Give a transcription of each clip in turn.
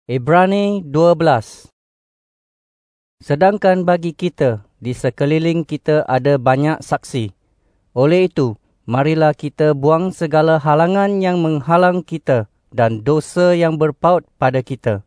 Ibrani 12. Sedangkan bagi kita, di sekeliling kita ada banyak saksi. Oleh itu, marilah kita buang segala halangan yang menghalang kita dan dosa yang berpaut pada kita.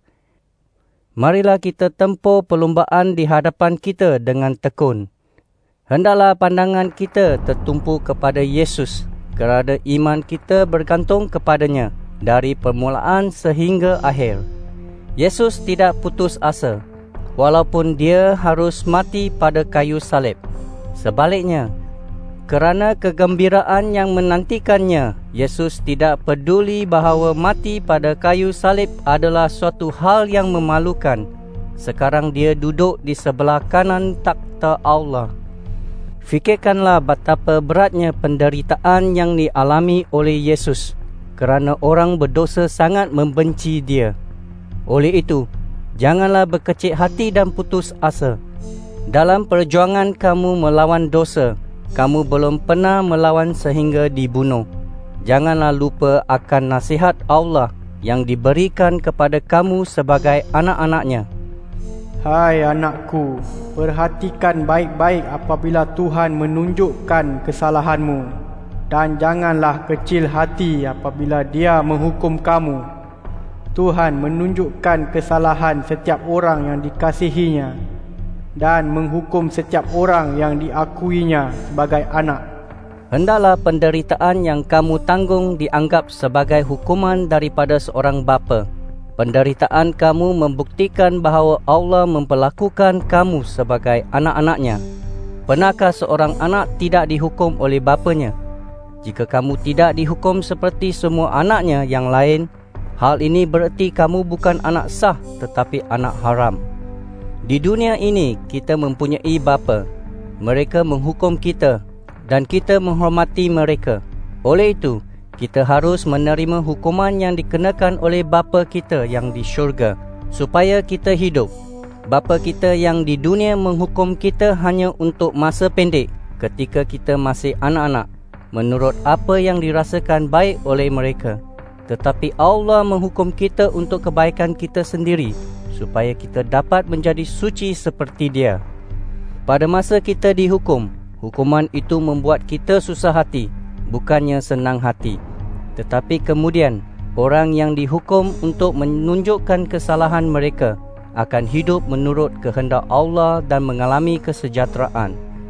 Marilah kita tempuh perlumbaan di hadapan kita dengan tekun. Hendaklah pandangan kita tertumpu kepada Yesus, kerana iman kita bergantung kepadanya dari permulaan sehingga akhir. Yesus tidak putus asa, walaupun dia harus mati pada kayu salib. Sebaliknya, kerana kegembiraan yang menantikannya, Yesus tidak peduli bahawa mati pada kayu salib adalah suatu hal yang memalukan. Sekarang dia duduk di sebelah kanan takhta Allah. Fikirkanlah betapa beratnya penderitaan yang dialami oleh Yesus, kerana orang berdosa sangat membenci dia. Oleh itu, janganlah berkecil hati dan putus asa. Dalam perjuangan kamu melawan dosa, kamu belum pernah melawan sehingga dibunuh. Janganlah lupa akan nasihat Allah yang diberikan kepada kamu sebagai anak-anaknya. Hai anakku, perhatikan baik-baik apabila Tuhan menunjukkan kesalahanmu, dan janganlah kecil hati apabila Dia menghukum kamu. Tuhan menunjukkan kesalahan setiap orang yang dikasihinya dan menghukum setiap orang yang diakuinya sebagai anak. Hendaklah penderitaan yang kamu tanggung dianggap sebagai hukuman daripada seorang bapa. Penderitaan kamu membuktikan bahawa Allah memperlakukan kamu sebagai anak-anaknya. Pernahkah seorang anak tidak dihukum oleh bapanya? Jika kamu tidak dihukum seperti semua anaknya yang lain, hal ini bererti kamu bukan anak sah tetapi anak haram. Di dunia ini kita mempunyai bapa. Mereka menghukum kita dan kita menghormati mereka. Oleh itu, kita harus menerima hukuman yang dikenakan oleh bapa kita yang di syurga supaya kita hidup. Bapa kita yang di dunia menghukum kita hanya untuk masa pendek ketika kita masih anak-anak, menurut apa yang dirasakan baik oleh mereka. Tetapi Allah menghukum kita untuk kebaikan kita sendiri, supaya kita dapat menjadi suci seperti Dia. Pada masa kita dihukum, hukuman itu membuat kita susah hati, bukannya senang hati. Tetapi kemudian, orang yang dihukum untuk menunjukkan kesalahan mereka akan hidup menurut kehendak Allah dan mengalami kesejahteraan.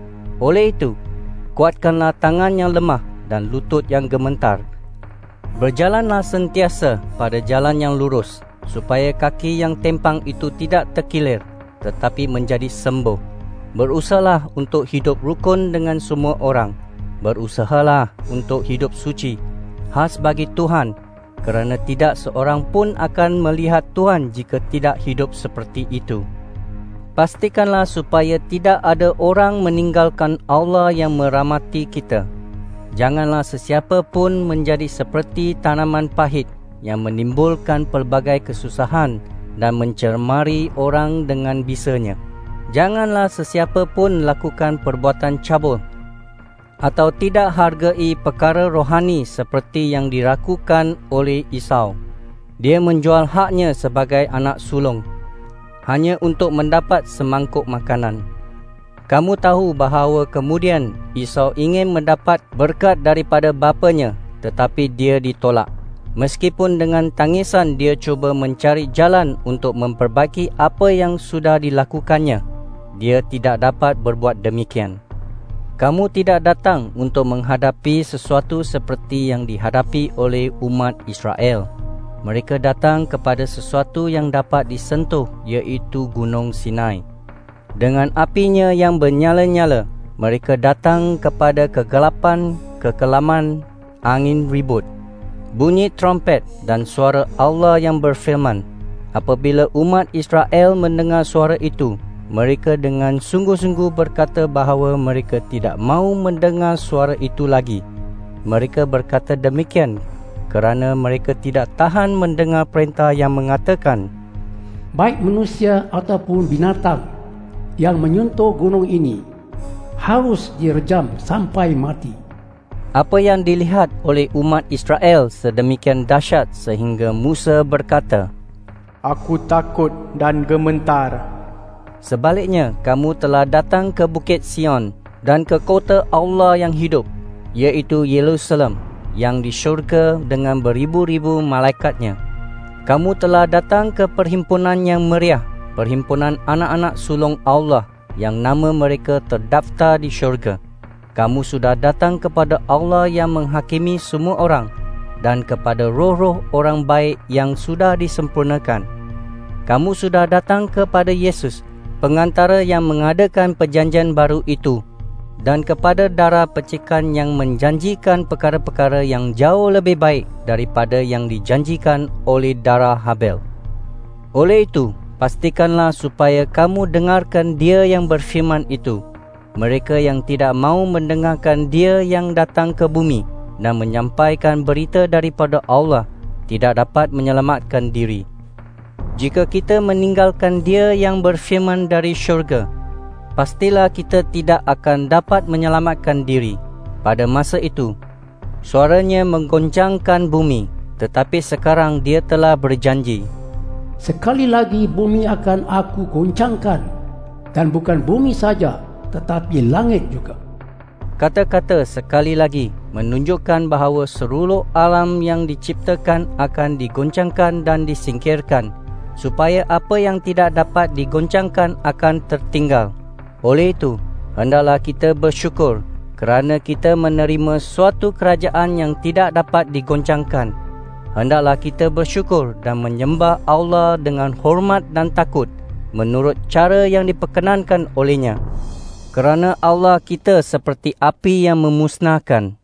Oleh itu, kuatkanlah tangan yang lemah dan lutut yang gemetar. Berjalanlah sentiasa pada jalan yang lurus, supaya kaki yang tempang itu tidak terkilir, tetapi menjadi sembuh. Berusahalah untuk hidup rukun dengan semua orang. Berusahalah untuk hidup suci, khas bagi Tuhan, kerana tidak seorang pun akan melihat Tuhan jika tidak hidup seperti itu. Pastikanlah supaya tidak ada orang meninggalkan Allah yang merahmati kita. Janganlah sesiapa pun menjadi seperti tanaman pahit yang menimbulkan pelbagai kesusahan dan mencemari orang dengan bisanya. Janganlah sesiapa pun lakukan perbuatan cabul atau tidak hargai perkara rohani seperti yang dilakukan oleh Esau. Dia menjual haknya sebagai anak sulung hanya untuk mendapat semangkuk makanan. Kamu tahu bahawa kemudian Esau ingin mendapat berkat daripada bapanya, tetapi dia ditolak. Meskipun dengan tangisan dia cuba mencari jalan untuk memperbaiki apa yang sudah dilakukannya, dia tidak dapat berbuat demikian. Kamu tidak datang untuk menghadapi sesuatu seperti yang dihadapi oleh umat Israel. Mereka datang kepada sesuatu yang dapat disentuh, iaitu Gunung Sinai. Dengan apinya yang bernyala-nyala, mereka datang kepada kegelapan, kekelaman, angin ribut, bunyi trompet dan suara Allah yang berfirman. Apabila umat Israel mendengar suara itu, mereka dengan sungguh-sungguh berkata bahawa mereka tidak mahu mendengar suara itu lagi. Mereka berkata demikian kerana mereka tidak tahan mendengar perintah yang mengatakan, baik manusia ataupun binatang yang menyentuh gunung ini harus direjam sampai mati. Apa yang dilihat oleh umat Israel sedemikian dahsyat sehingga Musa berkata, aku takut dan gementar. Sebaliknya, kamu telah datang ke Bukit Sion dan ke kota Allah yang hidup, iaitu Yerusalem, yang di syurga dengan beribu-ribu malaikatnya. Kamu telah datang ke perhimpunan yang meriah, perhimpunan anak-anak sulung Allah yang nama mereka terdaftar di syurga. Kamu sudah datang kepada Allah yang menghakimi semua orang dan kepada roh-roh orang baik yang sudah disempurnakan. Kamu sudah datang kepada Yesus, pengantara yang mengadakan perjanjian baru itu, dan kepada darah percikan yang menjanjikan perkara-perkara yang jauh lebih baik daripada yang dijanjikan oleh darah Habel. Oleh itu, pastikanlah supaya kamu dengarkan Dia yang berfirman itu. Mereka yang tidak mau mendengarkan Dia yang datang ke bumi dan menyampaikan berita daripada Allah tidak dapat menyelamatkan diri. Jika kita meninggalkan Dia yang berfirman dari syurga, pastilah kita tidak akan dapat menyelamatkan diri. Pada masa itu, suaranya menggoncangkan bumi, tetapi sekarang Dia telah berjanji, sekali lagi bumi akan aku goncangkan, dan bukan bumi saja, tetapi langit juga. Kata-kata sekali lagi menunjukkan bahawa seluruh alam yang diciptakan akan digoncangkan dan disingkirkan, supaya apa yang tidak dapat digoncangkan akan tertinggal. Oleh itu, hendaklah kita bersyukur kerana kita menerima suatu kerajaan yang tidak dapat digoncangkan. Hendaklah kita bersyukur dan menyembah Allah dengan hormat dan takut menurut cara yang diperkenankan olehnya. Kerana Allah kita seperti api yang memusnahkan.